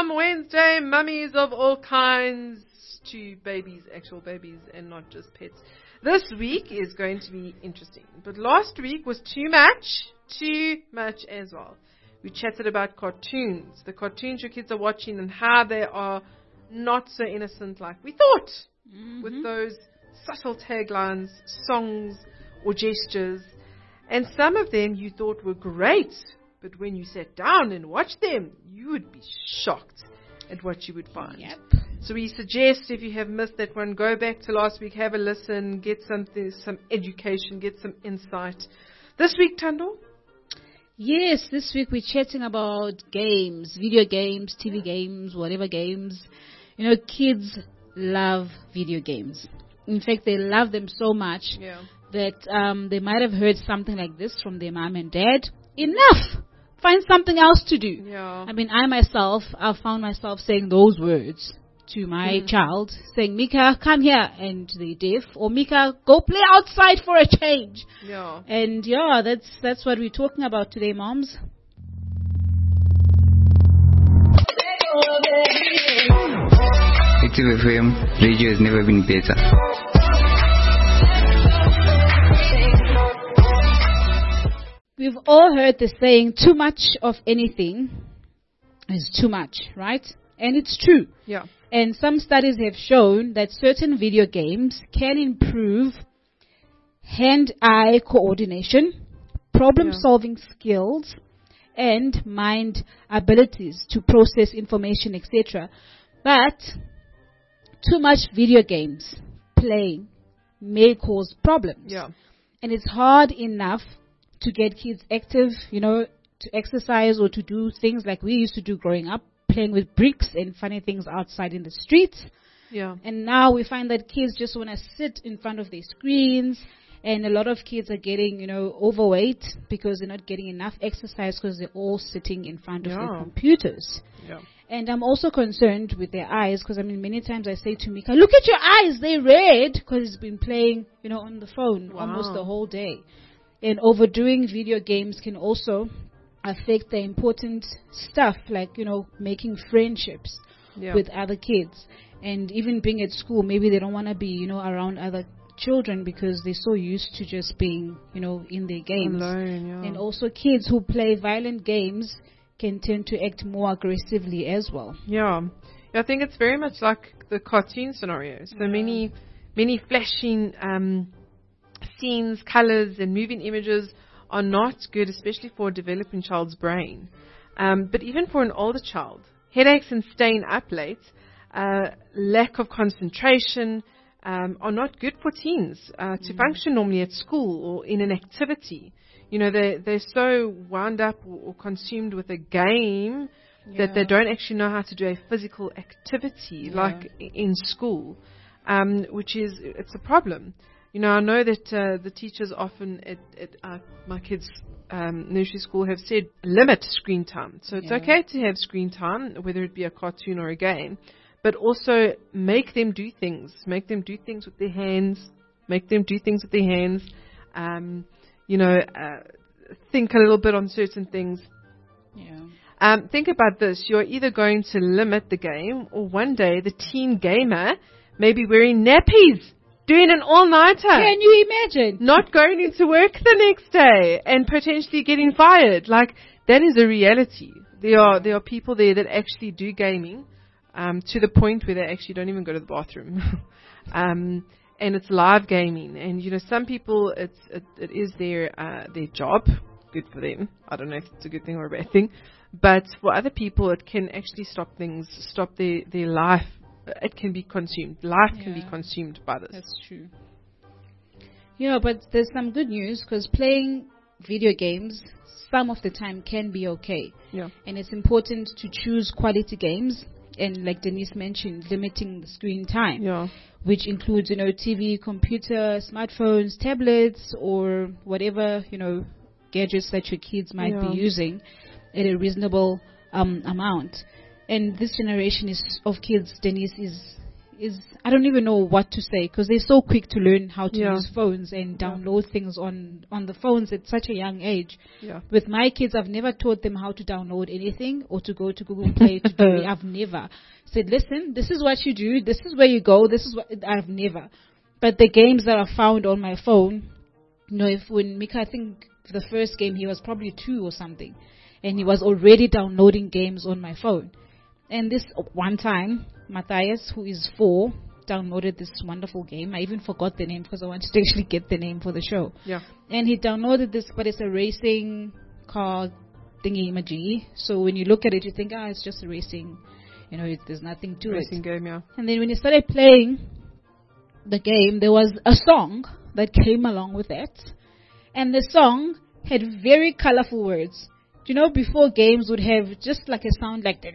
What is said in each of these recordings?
Mom Wednesday, mummies of all kinds to babies, actual babies, and not just pets. This week is going to be interesting. But last week was too much as well. We chatted about cartoons, the cartoons your kids are watching and how they are not so innocent like we thought. With those subtle taglines, songs, or gestures. And some of them you thought were great, but when you sat down and watched them, you would be shocked at what you would find. Yep. So we suggest if you have missed that one, go back to last week, have a listen, get some education, get some insight. This week, Tando? Yes, this week we're chatting about games, video games, TV games, whatever games. You know, kids love video games. In fact, they love them so much that they might have heard something like this from their mom and dad. Enough! Find something else to do. Yeah. I mean, I found myself saying those words to my child, saying, Mika, come here, and they're deaf, or Mika, go play outside for a change. Yeah. And that's what we're talking about today, moms. Active FM radio has never been better. We've all heard the saying, too much of anything is too much, right? And it's true. Yeah. And some studies have shown that certain video games can improve hand-eye coordination, problem-solving skills, and mind abilities to process information, etc. But too much video games playing may cause problems. Yeah. And it's hard enough to get kids active, you know, to exercise or to do things like we used to do growing up, playing with bricks and funny things outside in the streets. Yeah. And now we find that kids just want to sit in front of their screens, and a lot of kids are getting, you know, overweight because they're not getting enough exercise because they're all sitting in front of their computers. Yeah. And I'm also concerned with their eyes because, I mean, many times I say to Mika, look at your eyes, they're red, because he's been playing, you know, on the phone almost the whole day. And overdoing video games can also affect the important stuff like, you know, making friendships with other kids. And even being at school, maybe they don't want to be, you know, around other children because they're so used to just being, you know, in their games. Alone, And also kids who play violent games can tend to act more aggressively as well. Yeah. I think it's very much like the cartoon scenarios. So many flashing scenes, colors, and moving images are not good, especially for a developing child's brain. But even for an older child, headaches and staying up late, lack of concentration are not good for teens to function normally at school or in an activity. You know, they're so wound up or consumed with a game that they don't actually know how to do a physical activity like in school, which is, it's a problem. You know, I know that the teachers often at my kids' nursery school have said limit screen time. So it's okay to have screen time, whether it be a cartoon or a game, but also make them do things. Make them do things with their hands. You know, think a little bit on certain things. Think about this. You're either going to limit the game, or one day the teen gamer may be wearing nappies, doing an all-nighter. Can you imagine? Not going into work the next day and potentially getting fired. Like, that is a reality. There are people there that actually do gaming to the point where they actually don't even go to the bathroom. And it's live gaming. And, you know, some people, it is their job. Good for them. I don't know if it's a good thing or a bad thing. But for other people, it can actually stop their life. It can be consumed. Life can be consumed by this. That's true. You know, but there's some good news because playing video games some of the time can be okay. Yeah. And it's important to choose quality games. And like Denise mentioned, limiting the screen time. Yeah. Which includes, you know, TV, computer, smartphones, tablets, or whatever, you know, gadgets that your kids might be using at a reasonable amount. And this generation of kids, Denise, is is, I don't even know what to say, because they're so quick to learn how to Yeah. use phones and download things on the phones at such a young age. Yeah. With my kids, I've never taught them how to download anything or to go to Google Play to do it. I've never said, listen, this is what you do, this is where you go, this is what, I've never. But the games that I found on my phone, you know, if when Mika, I think the first game, he was probably 2 or something, and he was already downloading games on my phone. And this one time, Matthias, who is 4, downloaded this wonderful game. I even forgot the name because I wanted to actually get the name for the show. Yeah. And he downloaded this, but it's a racing car thingy-majiggy. So when you look at it, you think, it's just a racing, you know, there's nothing to Racing it. game, yeah. And then when he started playing the game, there was a song that came along with that. And the song had very colorful words. You know, before games would have just like a sound like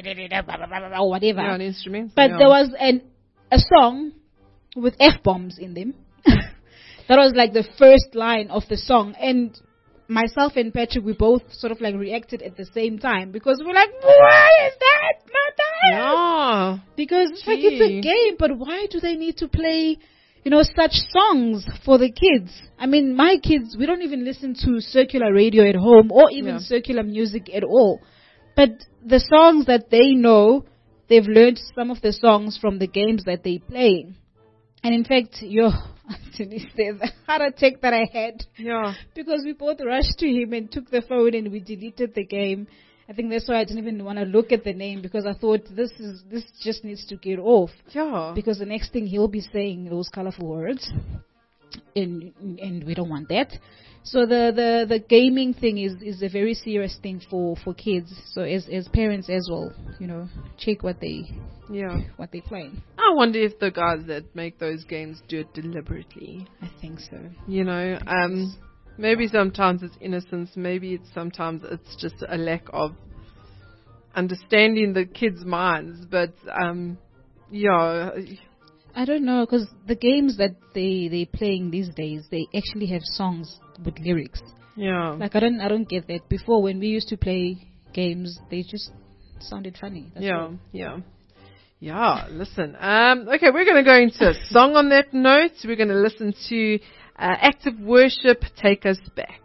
or whatever. Yeah, an instrument. But yeah. there was a song with F-bombs in them. That was like the first line of the song. And myself and Patrick, we both sort of like reacted at the same time because we were like, what is that, Matthias? Yeah. Because it's like, it's a game, but why do they need to play, you know, such songs for the kids? I mean, my kids, we don't even listen to circular radio at home or even circular music at all. But the songs that they know, they've learned some of the songs from the games that they're playing. And in fact, Anthony says, the heart attack that I had. Yeah. Because we both rushed to him and took the phone and we deleted the game. I think that's why I didn't even want to look at the name, because I thought this just needs to get off. Yeah. Because the next thing he'll be saying those colorful words, and we don't want that. So the gaming thing is a very serious thing for kids. So as parents as well, you know, check what they playing. I wonder if the guys that make those games do it deliberately. I think so. You know, maybe sometimes it's innocence. Maybe sometimes it's just a lack of understanding the kids' minds. But yeah, I don't know, because the games that they playing these days, they actually have songs with lyrics. Yeah. Like I don't get that. Before, when we used to play games, they just sounded funny. That's all. Yeah, listen. Okay, we're going to go into a song on that note. We're going to listen to Active Worship, Take Us Back.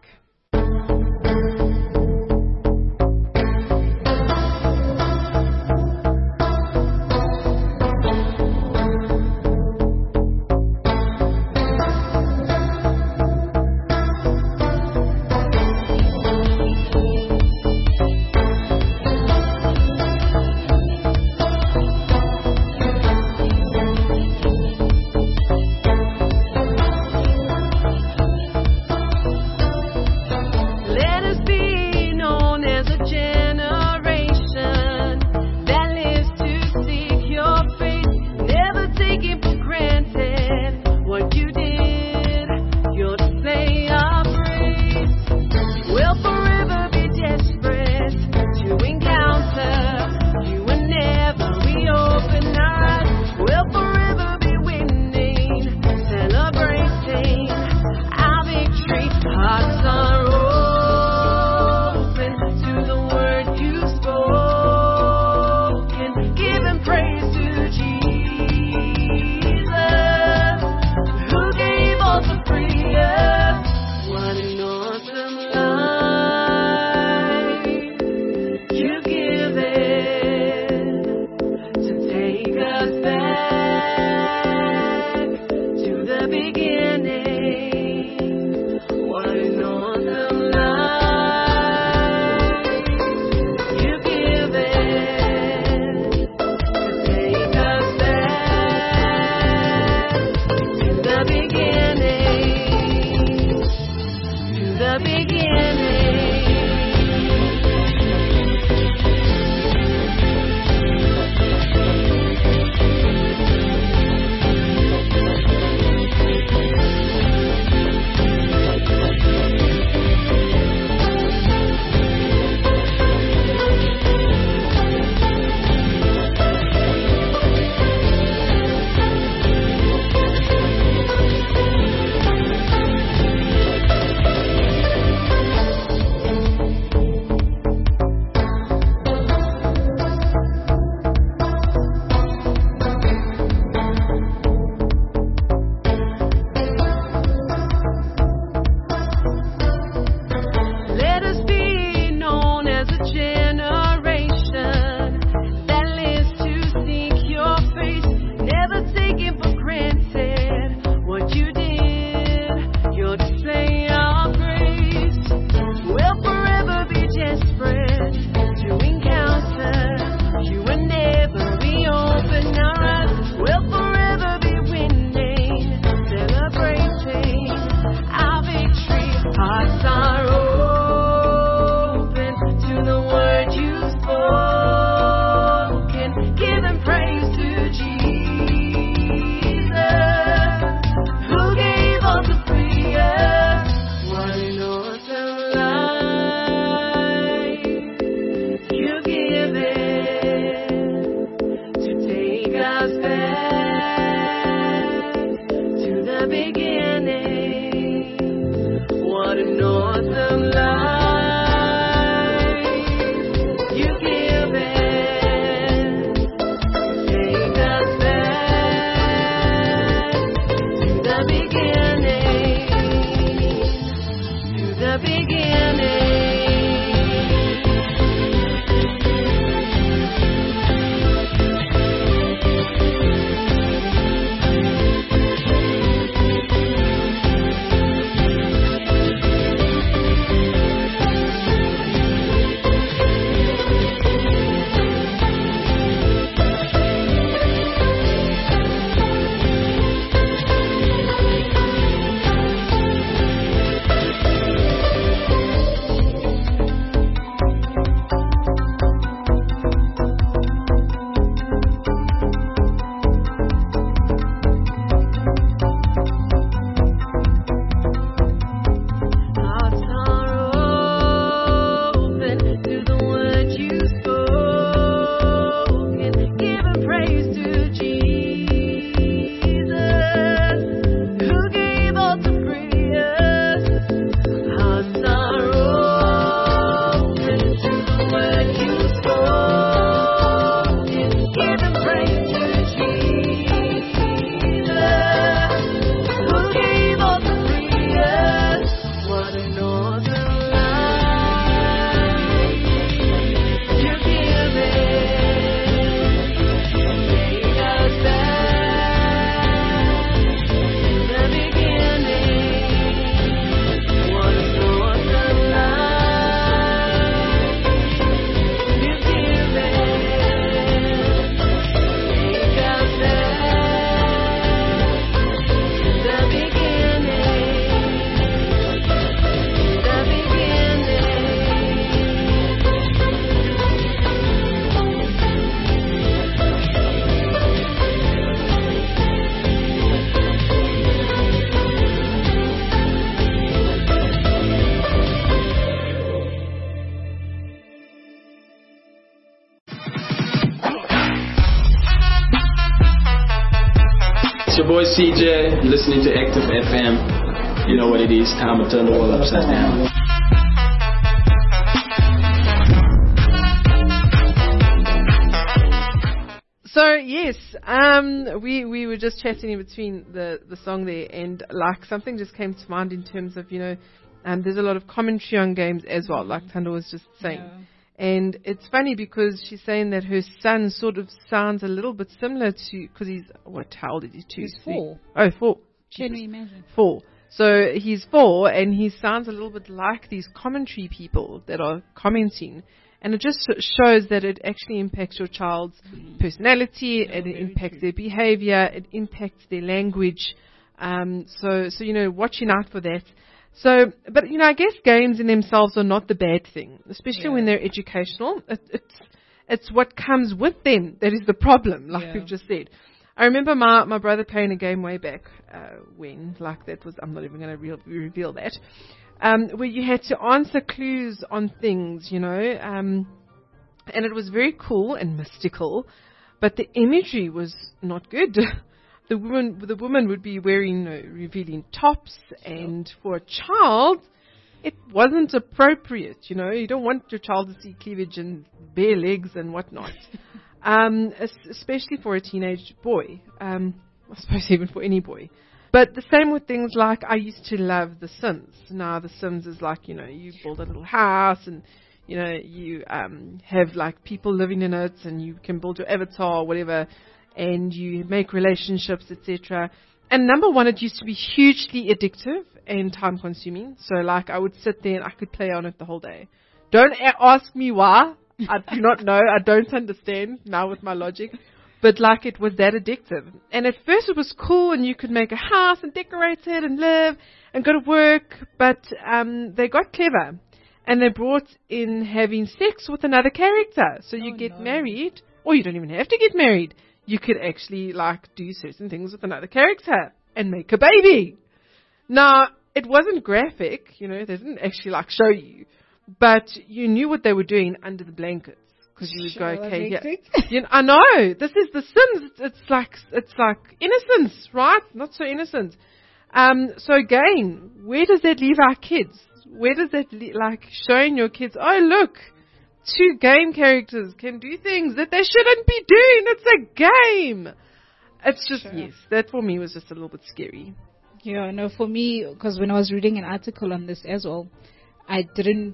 boy CJ, listening to Active FM. You know what it is, time to turn the world upside down. So yes, we were just chatting in between the song there, and like something just came to mind in terms of there's a lot of commentary on games as well, like Thando was just saying. Yeah. And it's funny because she's saying that her son sort of sounds a little bit similar to, because how old is he? 2? He's 4. Oh, 4. Can you imagine? 4. So he's 4 and he sounds a little bit like these commentary people that are commenting. And it just shows that it actually impacts your child's personality, it impacts their behavior, it impacts their language. So watching out for that. So, but I guess games in themselves are not the bad thing, especially when they're educational. It's what comes with them that is the problem, like we've just said. I remember my brother playing a game way back when, like that was, I'm not even going to reveal that, where you had to answer clues on things, and it was very cool and mystical, but the imagery was not good. The woman would be wearing revealing tops, and for a child, it wasn't appropriate. You don't want your child to see cleavage and bare legs and whatnot, especially for a teenage boy. I suppose even for any boy. But the same with things like, I used to love The Sims. Now The Sims is like, you build a little house and you have like people living in it, and you can build your avatar or whatever. And you make relationships, etc. And number one, it used to be hugely addictive and time consuming. So like I would sit there and I could play on it the whole day. Don't ask me why. I do not know. I don't understand now with my logic. But like it was that addictive. And at first it was cool and you could make a house and decorate it and live and go to work. But they got clever. And they brought in having sex with another character. So you get married, or you don't even have to get married. You could actually like do certain things with another character and make a baby. Now, it wasn't graphic, they didn't actually like show you, but you knew what they were doing under the blankets, because you would go, okay, yeah. I know, this is The Sims. It's like innocence, right? Not so innocent. So again, where does that leave our kids? Where does that like showing your kids, oh look, 2 game characters can do things that they shouldn't be doing. It's a game. It's just, yes, that for me was just a little bit scary. Yeah, no, for me, because when I was reading an article on this as well, I didn't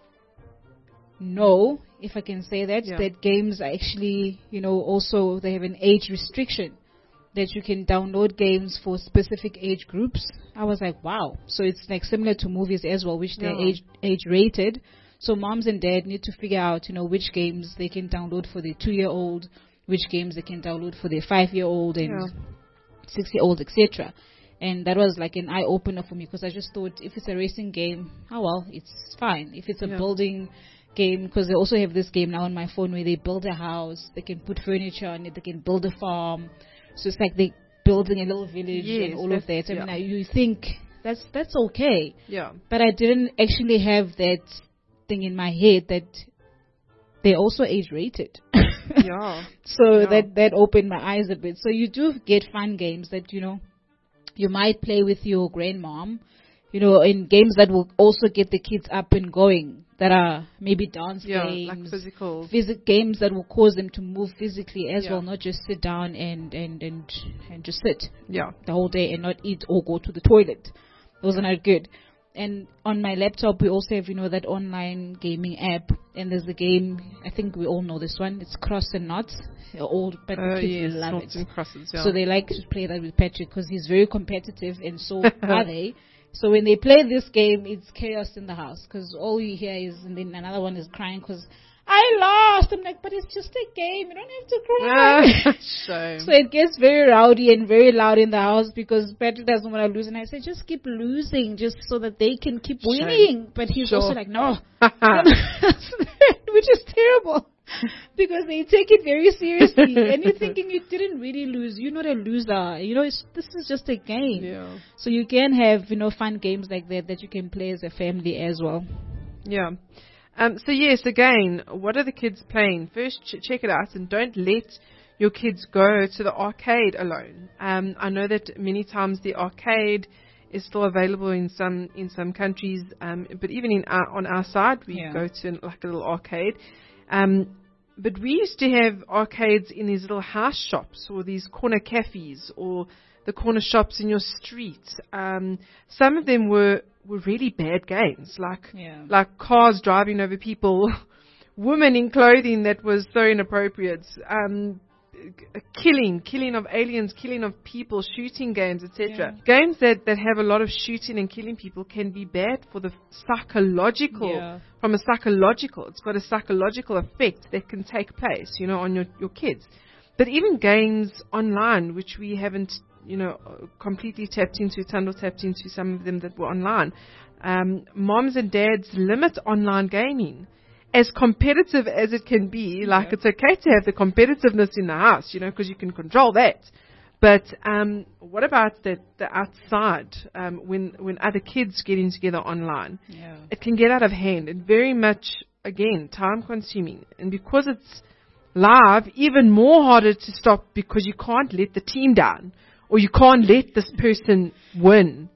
know, if I can say that, that games are actually, also they have an age restriction, that you can download games for specific age groups. I was like, wow. So it's like similar to movies as well, which they're age rated. So moms and dad need to figure out, which games they can download for their 2-year-old, which games they can download for their 5-year-old and 6-year-old, etc. And that was like an eye-opener for me, because I just thought, if it's a racing game, oh well, it's fine. If it's a building game, because they also have this game now on my phone where they build a house, they can put furniture on it, they can build a farm. So it's like they building a little village and all of that. I mean, you think that's okay. Yeah. But I didn't actually have that thing in my head that they're also age rated. So that opened my eyes a bit. So you do get fun games that you might play with your grandmom, in games that will also get the kids up and going, that are maybe dance games, like physical games that will cause them to move physically as well, not just sit down and just sit the whole day and not eat or go to the toilet. Those are not good. And on my laptop, we also have, that online gaming app. And there's a game, I think we all know this one. It's Cross and Knots. Old, but kids love it. And crosses, So they like to play that with Patrick, because he's very competitive, and so are they. So when they play this game, it's chaos in the house, because all you hear is, and then another one is crying because I lost. I'm like, but it's just a game. You don't have to cry. So it gets very rowdy and very loud in the house, because Patrick doesn't want to lose. And I say, just keep losing, just so that they can keep winning. But he's also like, no. Which is terrible, because they take it very seriously. And you're thinking, you didn't really lose. You're not a loser. This is just a game. Yeah. So you can have, fun games like that you can play as a family as well. Yeah. So yes, again, what are the kids playing? First, check it out, and don't let your kids go to the arcade alone. I know that many times the arcade is still available in some countries, but even on our side, we go to like a little arcade. But we used to have arcades in these little house shops or these corner cafes or the corner shops in your street. Some of them were really bad games, like cars driving over people, women in clothing that was so inappropriate, killing of aliens, killing of people, shooting games, etc. Games that have a lot of shooting and killing people can be bad for the psychological, from a psychological, it's got a psychological effect that can take place, on your kids. But even games online, which we haven't, completely tapped into some of them that were online, moms and dads limit online gaming. As competitive as it can be, like it's okay to have the competitiveness in the house, because you can control that. But what about the outside, when other kids getting together online? Yeah. It can get out of hand and very much, again, time consuming. And because it's live, even more harder to stop because you can't let the team down or you can't let this person win,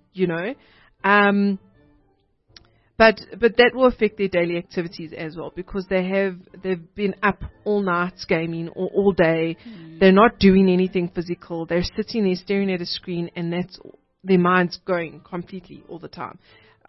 But that will affect their daily activities as well because they've been up all night gaming or all day. They're not doing anything physical. They're sitting there staring at a screen and that's their mind's going completely all the time.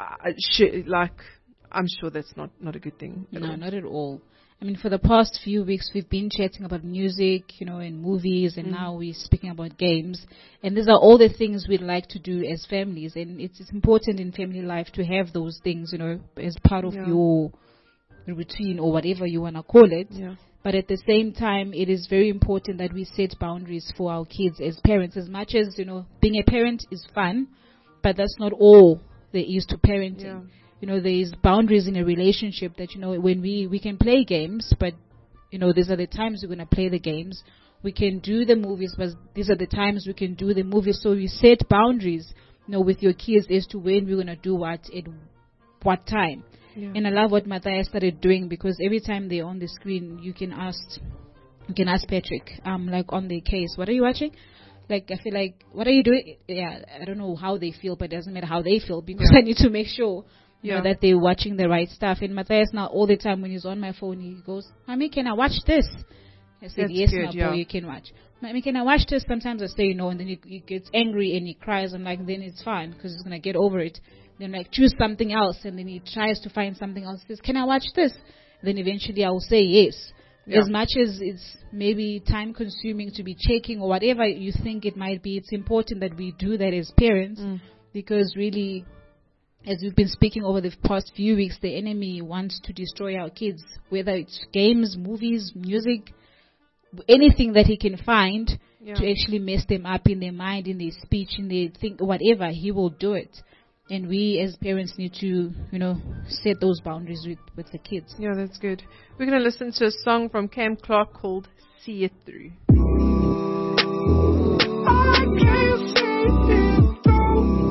I'm sure that's not a good thing. No, not at all. I mean, for the past few weeks, we've been chatting about music, and movies, and now we're speaking about games. And these are all the things we'd like to do as families. And it's important in family life to have those things, as part of your routine or whatever you want to call it. Yeah. But at the same time, it is very important that we set boundaries for our kids as parents. As much as, being a parent is fun, but that's not all there is to parenting. Yeah. There's boundaries in a relationship that, when we can play games, but, these are the times we're going to play the games. We can do the movies, but these are the times we can do the movies. So you set boundaries, with your kids as to when we're going to do what at what time. Yeah. And I love what Matthias started doing because every time they're on the screen, you can ask Patrick, like on the case, what are you watching? Like, I feel like, what are you doing? Yeah, I don't know how they feel, but it doesn't matter how they feel because I need to make sure that they're watching the right stuff. And Matthias now all the time when he's on my phone, he goes, Mommy, can I watch this? I said, that's yes, my boy, you can watch. Mommy, can I watch this? Sometimes I say no, and then he gets angry and he cries. I'm like, then it's fine because he's going to get over it. Then like, choose something else. And then he tries to find something else. He says, can I watch this? Then eventually I will say yes. Yeah. As much as it's maybe time consuming to be checking or whatever you think it might be, it's important that we do that as parents because really, as we've been speaking over the past few weeks, the enemy wants to destroy our kids, whether it's games, movies, music, anything that he can find to actually mess them up in their mind, in their speech, in their think, whatever, he will do it. And we as parents need to, set those boundaries with the kids. Yeah, that's good. We're going to listen to a song from Cam Clark called See It Through. I can't see it through.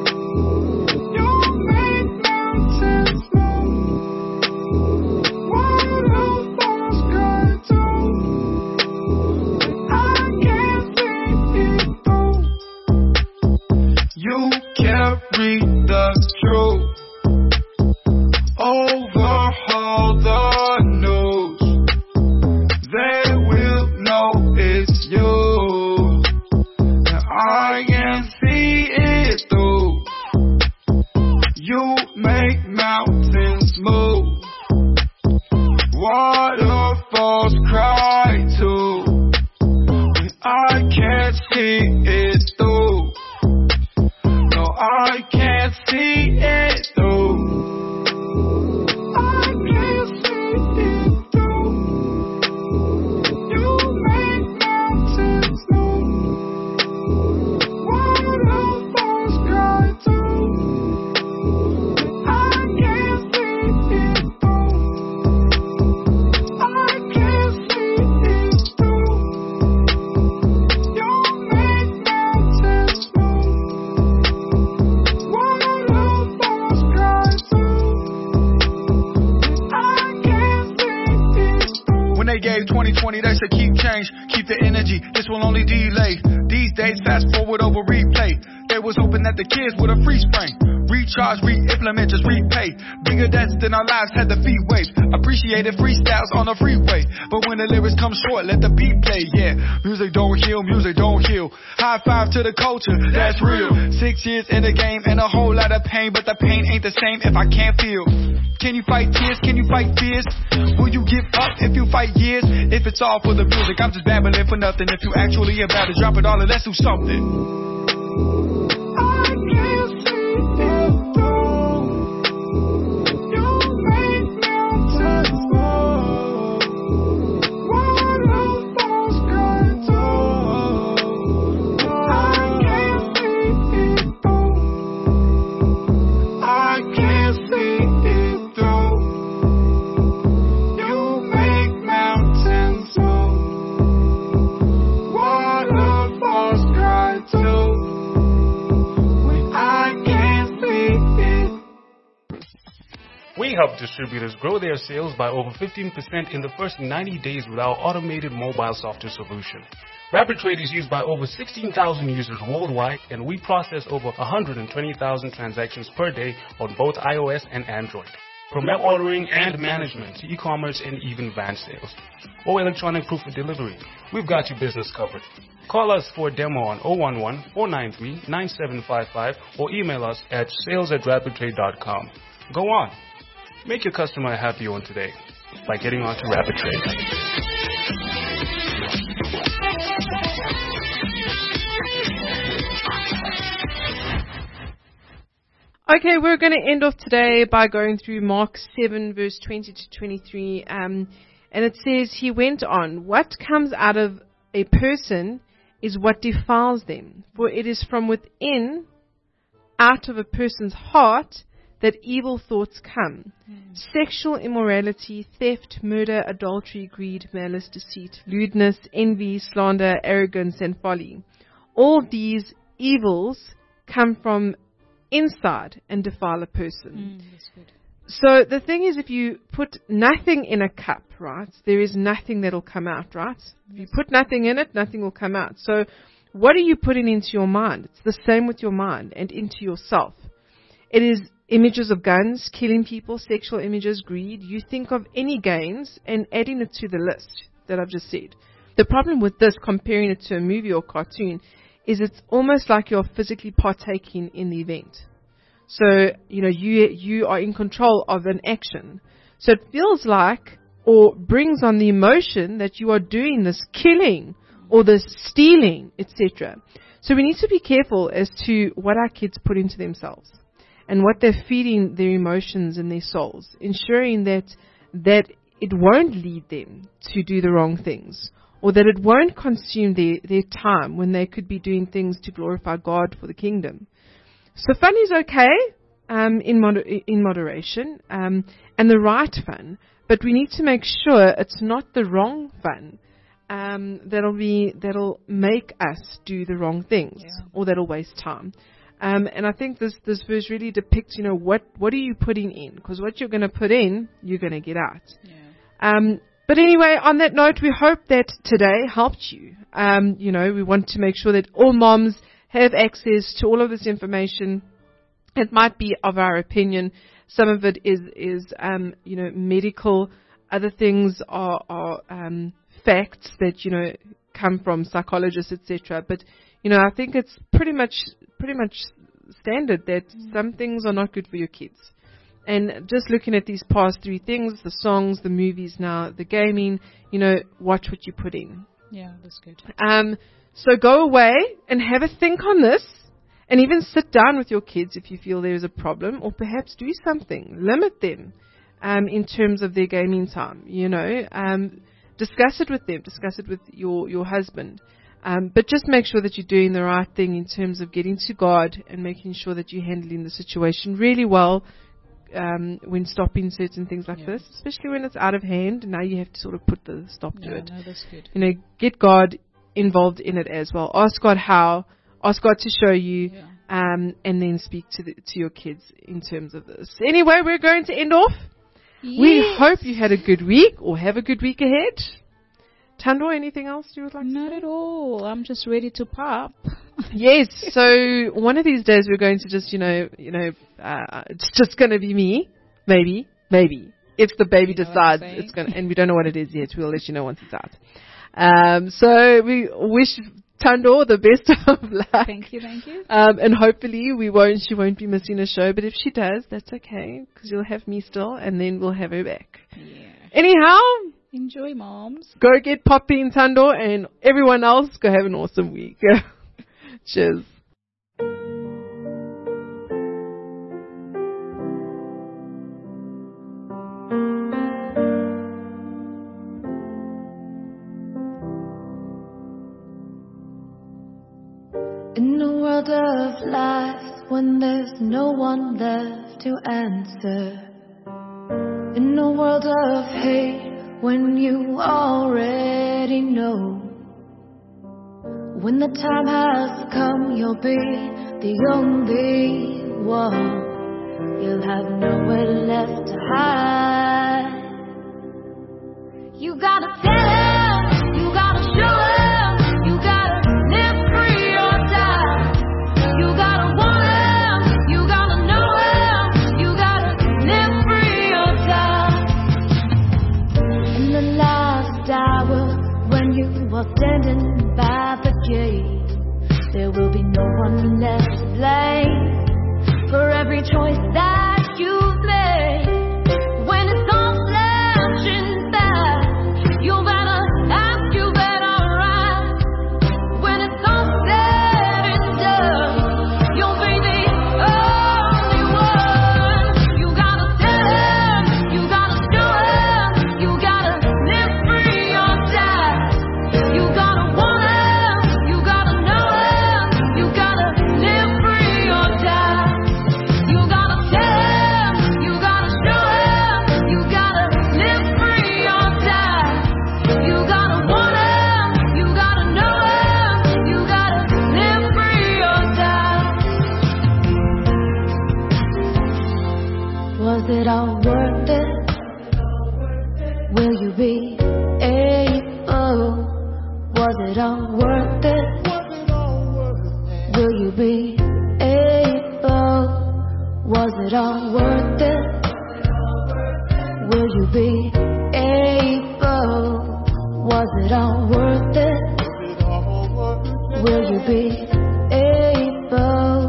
Read the truth, overhaul the news. They will know it's you, and I can see it through. You make mountains move, waterfalls cry too, and I can't see it through. I can't see it through. I can't see it through. You make mountains move, waterfalls cry too. I can't see it through. I can't see it through. You make mountains move. was hoping that the kids would have free spring. Recharge, re-implement, just repay. Bigger debts than our lives had the feet wave. Appreciated freestyles on the freeway. But when the lyrics come short, let the beat play. Yeah, music don't heal, music don't heal. High five to the culture, that's real. 6 years in the game and a whole lot of pain. But the pain ain't the same if I can't feel. Can you fight tears? Can you fight fears? Will you give up if you fight years? If it's all for the music, I'm just babbling for nothing. If you actually about to drop it all and let's do something. I can't see it through. You make mountains fall. Waterfalls cry too. I can't see it through. I can't see it through. You make mountains fall. Waterfalls cry too. We help distributors grow their sales by over 15% in the first 90 days with our automated mobile software solution. Rapid Trade is used by over 16,000 users worldwide, and we process over 120,000 transactions per day on both iOS and Android. From web ordering and management to e-commerce and even van sales or electronic proof of delivery, we've got your business covered. Call us for a demo on 011-493-9755 or email us at sales@rapidtrade.com. Go on. Make your customer a happy one today by getting on to Rapid Trade. Okay, we're going to end off today by going through Mark 7, verse 20 to 23. And it says, he went on, what comes out of a person is what defiles them. For it is from within, out of a person's heart, that evil thoughts come. Sexual immorality, theft, murder, adultery, greed, malice, deceit, lewdness, envy, slander, arrogance, and folly. All these evils come from inside and defile a person. That's good. So the thing is, if you put nothing in a cup, right, there is nothing that'll come out, right? If you put nothing in it, nothing will come out. So what are you putting into your mind? It's the same with your mind and into yourself. It is images of guns, killing people, sexual images, greed. You think of any games and adding it to the list that I've just said. The problem with this, comparing it to a movie or cartoon, is it's almost like you're physically partaking in the event. So, you are in control of an action. So it feels like, or brings on the emotion that you are doing this killing or this stealing, etc. So we need to be careful as to what our kids put into themselves and what they're feeding their emotions and their souls, ensuring that it won't lead them to do the wrong things, or that it won't consume their time when they could be doing things to glorify God for the kingdom. So fun is okay in moderation and the right fun, but we need to make sure it's not the wrong fun that'll make us do the wrong things, or that'll waste time. And I think this verse really depicts, what are you putting in? Because what you're going to put in, you're going to get out. Yeah. But anyway, on that note, we hope that today helped you. We want to make sure that all moms have access to all of this information. It might be of our opinion. Some of it is medical. Other things are facts that, come from psychologists, etc. But, I think it's pretty much standard that some things are not good for your kids. And just looking at these past three things, the songs, the movies now, the gaming, watch what you put in. Yeah, that's good. So go away and have a think on this, and even sit down with your kids if you feel there is a problem, or perhaps do something. Limit them in terms of their gaming time, discuss it with them, discuss it with your husband. But just make sure that you're doing the right thing in terms of getting to God and making sure that you're handling the situation really well when stopping certain things like this, especially when it's out of hand. Now you have to sort of put the stop to it. No, that's good. Get God involved in it as well. Ask God how. Ask God to show you, and then speak to your kids in terms of this. Anyway, we're going to end off. Yes. We hope you had a good week or have a good week ahead. Tando, anything else you would like to say? Not at all. I'm just ready to pop. Yes. So one of these days we're going to just, it's just going to be me. Maybe. If the baby decides it's going to, and we don't know what it is yet, we'll let you know once it's out. So we wish Tando the best of luck. Thank you. And hopefully she won't be missing a show, but if she does, that's okay, because you'll have me still, and then we'll have her back. Yeah. Anyhow, Enjoy, moms. go get popping, Tando, and everyone else, go have an awesome week. Cheers. In a world of life, when there's no one left to answer. In a world of hate, when you already know. When the time has come, you'll be the only one. You'll have nowhere left to hide. You gotta tell him, you gotta show him, you gotta live free or die. You gotta want him, you gotta know him, you gotta live free or die. In the last hour, when you are standing by the gate, there will be no one left to blame for every choice that you've made. When it's all flashing back, you better ask, you better run. When it's all said and done, you'll be the only one. You gotta tell him, you gotta show him, you gotta live free or die. You gotta want him, you gotta know him, you gotta live free or die. You gotta tell him, you gotta show him, you gotta live free or die. You gotta want him, you gotta know him, you gotta live free or die. Was it all worth it? Will you be able? Was it all worth it? Will you be able? Was it all worth it? Will you be able? Was it all worth it? Will you be able?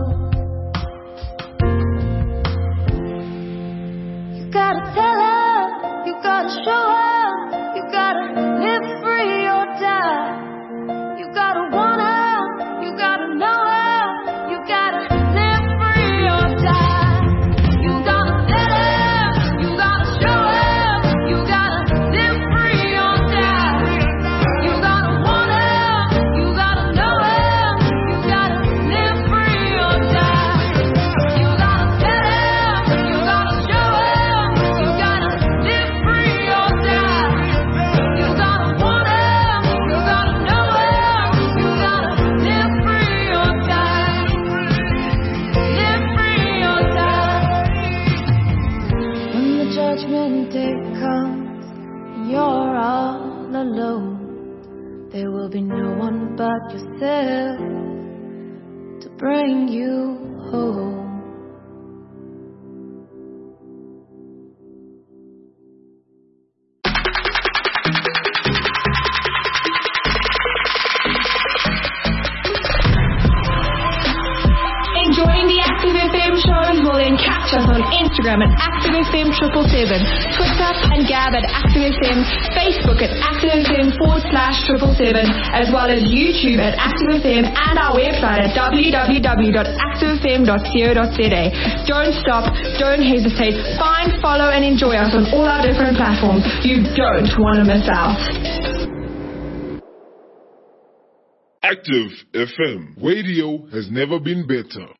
You gotta tell her, you gotta show her, you gotta live free or die. You gotta want her, you gotta know her, you gotta live free or die. You gotta tell her, you gotta show her, you gotta live free or die. You gotta want her, you gotta know her, you gotta live free or die. You gotta tell her, you gotta show her, you gotta live free or die. You gotta want her, you gotta know her, you gotta live free or die. Live free or die. When the judgment day comes and you're all alone, there will be no one but yourself to bring you home. Enjoying the Active FM shows? Well then catch us on Instagram at ActiveFM777, Twitter and Gab at ActiveFM, Facebook at ActiveFM/777, as well as YouTube at ActiveFM and our website at www.activefm.co.za. Don't stop, don't hesitate, find, follow and enjoy us on all our different platforms. You don't want to miss out. Active FM. Radio has never been better.